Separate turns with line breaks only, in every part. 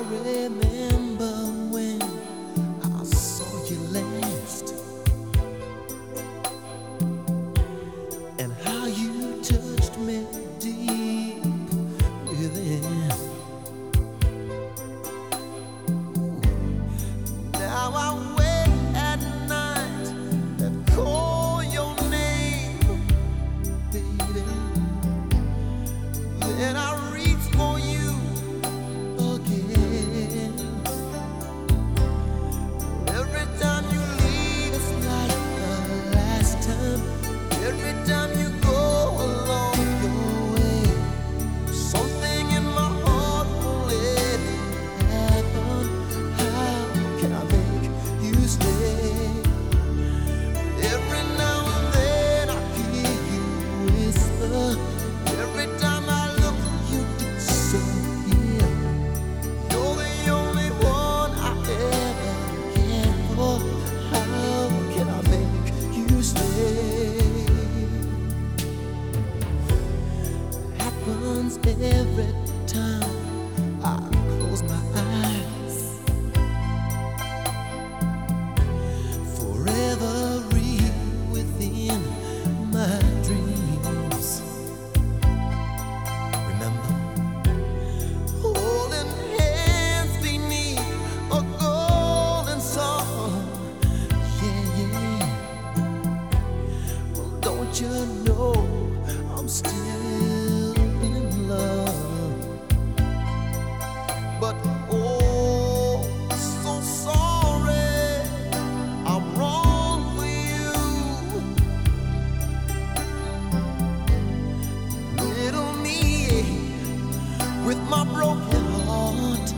remember when I saw you last, and how you touched me deep within. Now I wait at night and call your name, baby. Then I reach for you again. Every time you leave, it's like the last time. Every time you go along your way, something in my heart won't let it happen. How can I make you stay? Every now and then I hear you whisper. Every time I look, you disappear. You're the only one I ever cared for. How can I make you stay? Happens every time I close my eyes. Forever real within my dreams. Remember, holding hands beneath a golden sun. Yeah, yeah. Well, don't you know I'm still in love? But oh, so sorry, I'm wrong for you. Little me with my broken heart.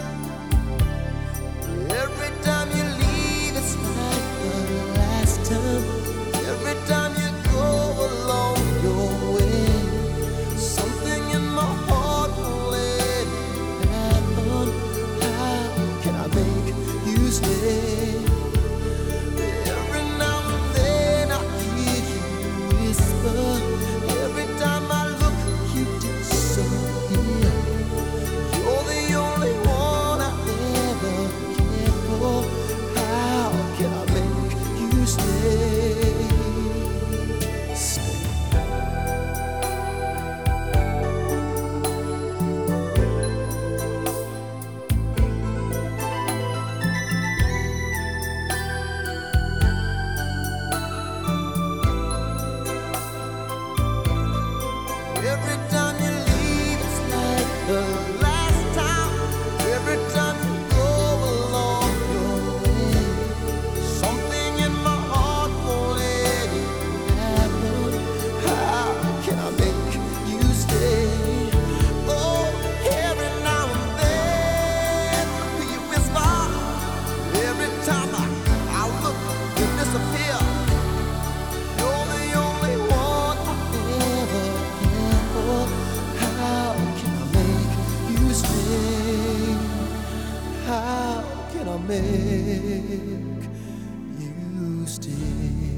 Every time you leave, it's like the last time. Every time you go along your way, something in my heart won't let it happen. How can I make you stay? Every now and then I hear you whisper. Every time I look, you disappear. You're the only one I ever cared for. How can I make you stay? Stay. Every time you leave, it's like the last time. Every time you go along your way, something in my heart won't let it happen. How can I make you stay? Oh, every now and then you whisper. Every time I look, you disappear. You're the only one I ever cared for. How can I make you stay? How can I make you stay?